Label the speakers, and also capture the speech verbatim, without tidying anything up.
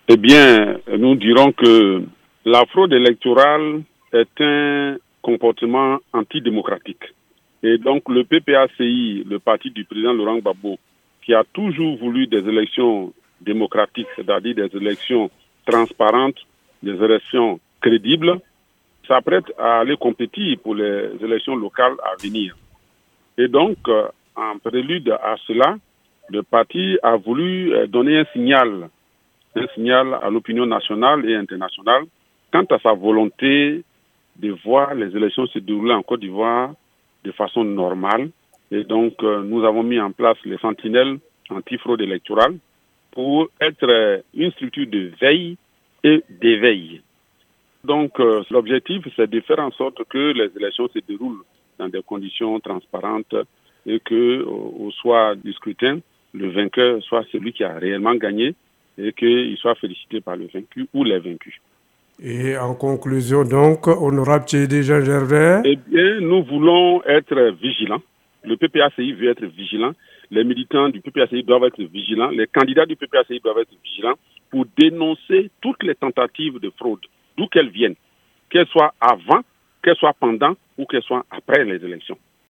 Speaker 1: Eh bien, nous dirons que la fraude électorale est un comportement antidémocratique. Et donc le P P A C I, le parti du président Laurent Gbagbo, qui a toujours voulu des élections démocratiques, c'est-à-dire des élections transparentes, des élections crédibles, s'apprête à aller compétir pour les élections locales à venir. Et donc, en prélude à cela, le parti a voulu donner un signal, un signal à l'opinion nationale et internationale quant à sa volonté de voir les élections se dérouler en Côte d'Ivoire de façon normale. Et donc, nous avons mis en place les sentinelles anti-fraude électorale pour être une structure de veille et d'éveil. Donc, euh, l'objectif, c'est de faire en sorte que les élections se déroulent dans des conditions transparentes et que, au soir du scrutin, le vainqueur soit celui qui a réellement gagné et qu'il soit félicité par le vaincu ou les vaincus.
Speaker 2: Et en conclusion, donc, honorable Tchédé Jean Gervais.
Speaker 1: Eh bien, nous voulons être vigilants. Le P P A C I veut être vigilant. Les militants du P P A C I doivent être vigilants. Les candidats du P P A C I doivent être vigilants pour dénoncer toutes les tentatives de fraude, d'où qu'elles viennent, qu'elles soient avant, qu'elles soient pendant ou qu'elles soient après les élections.